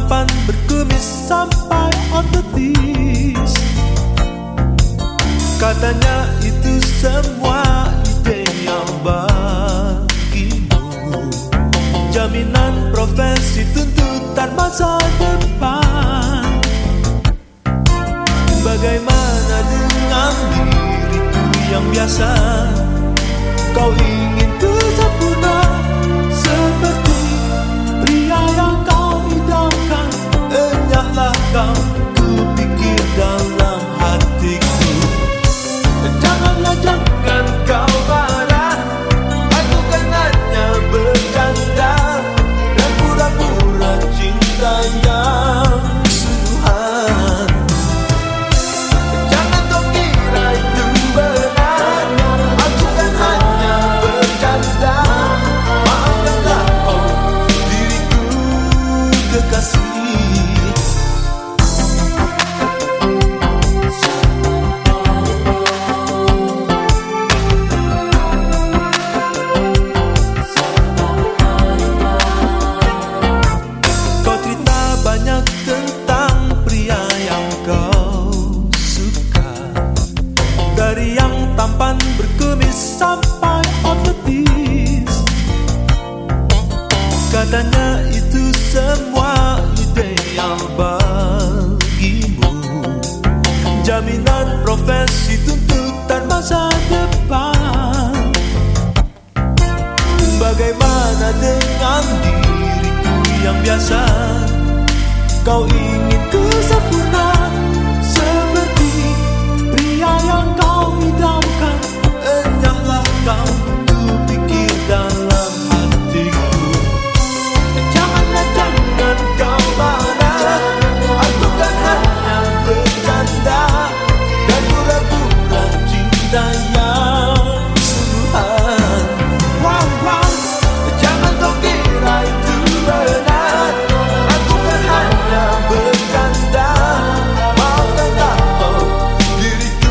tampan berkumis sampai ototis. Katanya itu semua ideal bagimu, jaminan profesi, tuntutan masa depan. Bagaimana dengan diriku yang biasa? Kau ingin ku sempurna seperti pria yang kau idamkan. Enyahlah kau, ku pikir dalam hatiku. Janganlah, jangan kau marah, aku kan hanya bercanda dan pura-pura cinta yang sungguhan. Jangan kau kira itu benar, aku kan hanya bercanda. Maafkanlah oh diriku kekasih. Banyak tentang pria yang kau suka, dari yang tampan berkumis sampai ototis. Katanya itu semua ideal bagimu, jaminan profesi, tuntutan masa depan. Bagaimana dengan diriku yang biasa? Kau ingin ku sempurna seperti pria yang kau idamkan. Enyahlah kau, ku pikir dalam hatiku. Janganlah, jangan kau marah, aku kan hanya bercanda dan pura-pura cinta yang sungguhan. Wow, wow, jangan kau kira itu benar, aku kan hanya bercanda. Maafkanlah oh diriku.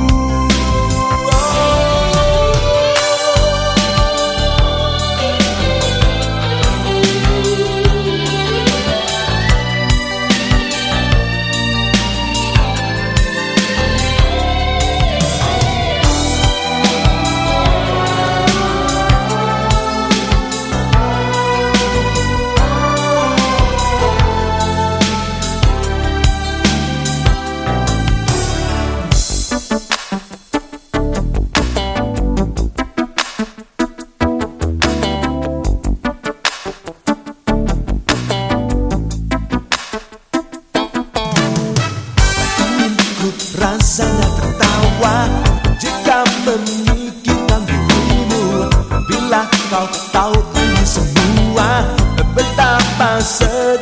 Rasanya tertawa jika memikirkan dirimu. Bila kau tahu ini semua, betapa sedih